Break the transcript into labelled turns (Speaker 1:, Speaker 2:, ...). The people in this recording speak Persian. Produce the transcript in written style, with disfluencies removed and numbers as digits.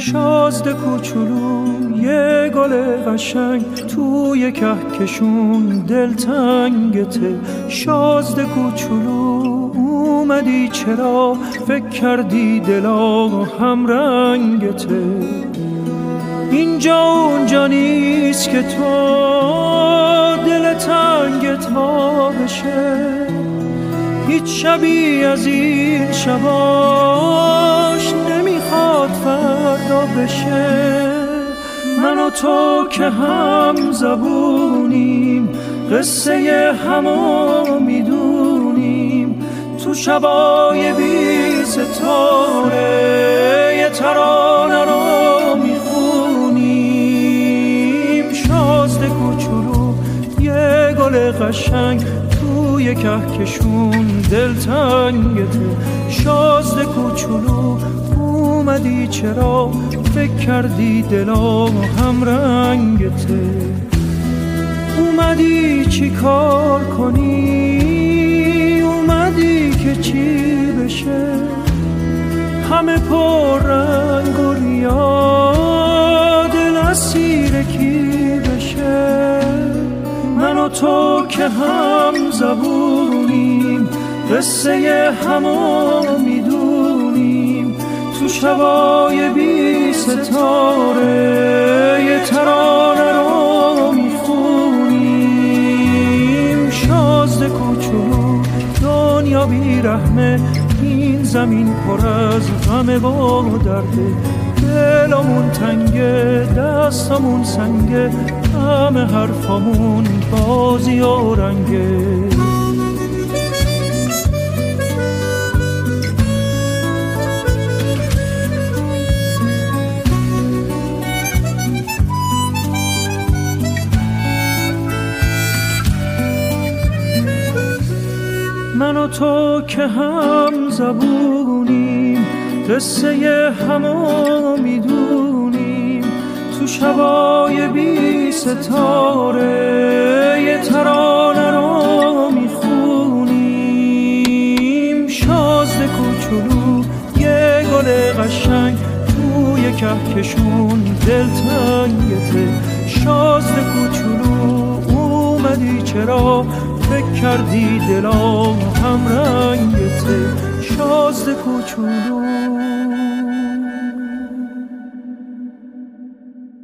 Speaker 1: شازده کوچولو یه گل قشنگ توی کهکشون دلتنگته. شازده کوچولو اومدی چرا فکر کردی دلا هم رنگته. اینجا اونجا نیست که تو دل تنگت وا بشه، هیچ شبی از این شباش نمیخواد فردا بشه. من و تو که هم زبونیم، قصه همو میدونیم، تو شبای بی ستاره یه ترانه رو میخونیم. شازده کوچولو یه گل قشنگ توی کهکشون دلتنگته. شازده کوچولو اومدی چرا فکر کردی دلا هم رنگته. اومدی چی کار کنی، اومدی که چی بشه، همه پر رنگ و ریا دل اسیر کی بشه. من و تو که هم زبونیم، قصه همو میدونیم، تو شبای بی ستاره یه ترانه رو میخونیم. شازده کوچولو دنیا بی رحمه، این زمین پر از غم و درده. دلمون تنگه دستمون سنگه، همه حرفامون بازی و رنگه. من و تو که هم زبونیم، قصه همو میدونیم، تو شبای بی ستاره یه ترانه رو میخونیم. شازده کوچولو یه گل قشنگ توی کهکشون دلتنگته. شازده کوچولو اومدی چرا فکر کردی دلا هم رنگته. شازده کوچولو